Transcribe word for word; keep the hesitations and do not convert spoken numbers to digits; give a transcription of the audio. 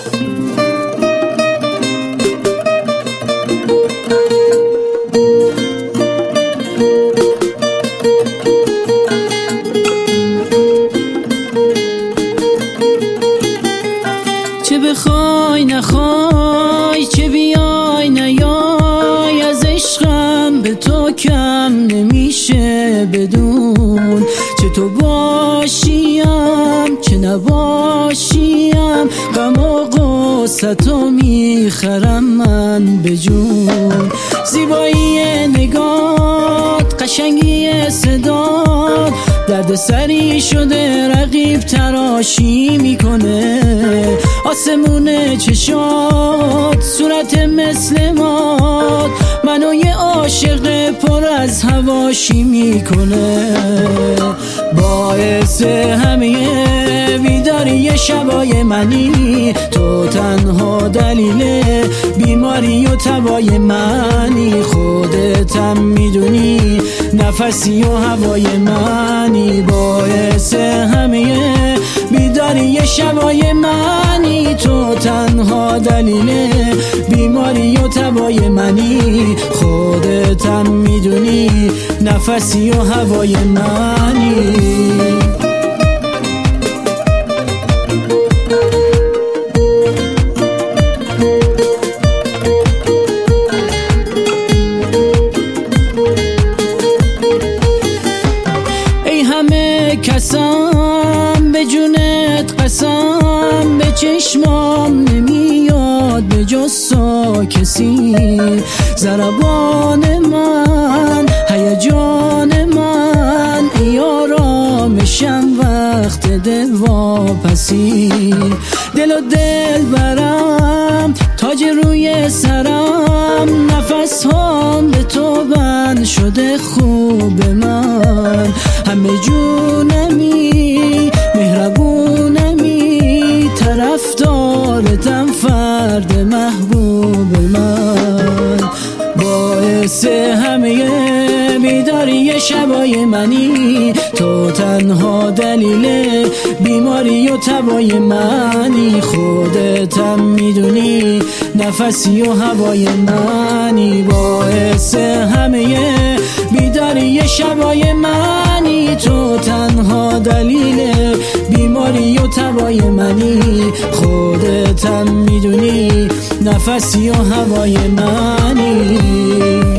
چه بخوای نخوای، چه بیای نیای، از عشقم به تو کم نمیشه بدون. چه تو باشیم چه نباشیم، غم و غصتو میخرم من به جون. زیبایی نگات، قشنگی صدات، درد سری شده رقیب تراشی میکنه. آسمون چشات، صورت مثل مات، منو یه عاشق پر از هواشی میکنه. باعث همه بیداری شبای منی، تو تنها دلیل بیماری و تبای منی. خودتم میدونی نفسی و هوای منی، باعث همه بیداری شبای منی. تو تنها دلیل بیماری و تبای منی، خودتم میدونی نفسی و هوای منی. کسم به جونت قسم، به چشمام نمیاد به جز تو کسی. ضربان من، هیجان من، ای آرامشم وقت دل واپسی. دل و دل برم، تاج روی سرم، نفس هم به تو بند شده خوب من. همه جونمی، مهربونمی، طرفدارتم، فرد محبوب من. باعث همه بیداری شبای منی، تو تنها دلیل بیماری و تبای منی. خودتم میدونی نفسی و هوای منی، باعث همه بیداری شبای منی. تو تنها دلیل بیماری و تبای منی، خودتم میدونی نفسی و هوای منی.